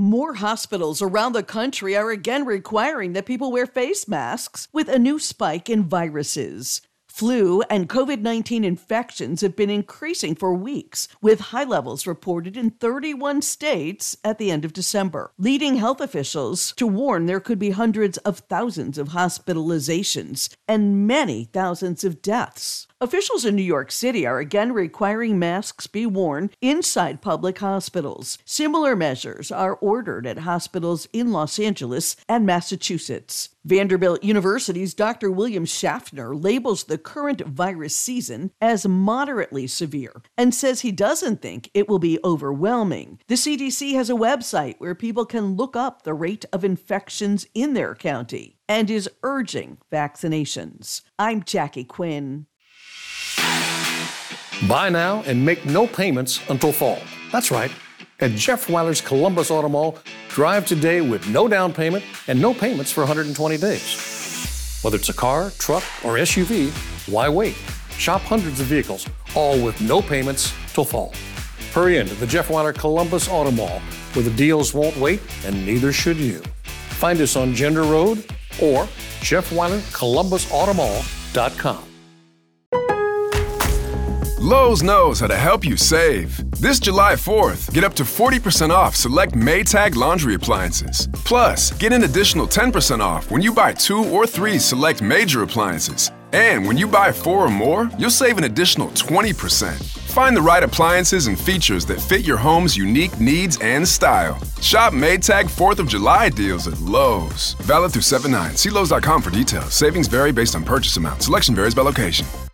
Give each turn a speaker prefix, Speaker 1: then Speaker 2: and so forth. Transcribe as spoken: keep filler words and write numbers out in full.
Speaker 1: More hospitals around the country are again requiring that people wear face masks with a new spike in viruses. Flu and COVID nineteen infections have been increasing for weeks, with high levels reported in thirty-one states at the end of December, leading health officials to warn there could be hundreds of thousands of hospitalizations and many thousands of deaths. Officials in New York City are again requiring masks be worn inside public hospitals. Similar measures are ordered at hospitals in Los Angeles and Massachusetts. Vanderbilt University's Doctor William Schaffner labels the current virus season as moderately severe and says he doesn't think it will be overwhelming. The C D C has a website where people can look up the rate of infections in their county and is urging vaccinations. I'm Jackie Quinn.
Speaker 2: Buy now and make no payments until fall. That's right. At Jeff Weiler's Columbus Auto Mall, drive today with no down payment and no payments for one hundred twenty days. Whether it's a car, truck, or S U V, why wait? Shop hundreds of vehicles, all with no payments till fall. Hurry into the Jeff Weiler Columbus Auto Mall, where the deals won't wait and neither should you. Find us on Gender Road or Jeff Weiler Columbus Auto Mall dot com.
Speaker 3: Lowe's knows how to help you save. This July fourth, get up to forty percent off select Maytag laundry appliances. Plus, get an additional ten percent off when you buy two or three select major appliances. And when you buy four or more, you'll save an additional twenty percent. Find the right appliances and features that fit your home's unique needs and style. Shop Maytag fourth of July deals at Lowe's. Valid through seven nine. See Lowe's dot com for details. Savings vary based on purchase amount. Selection varies by location.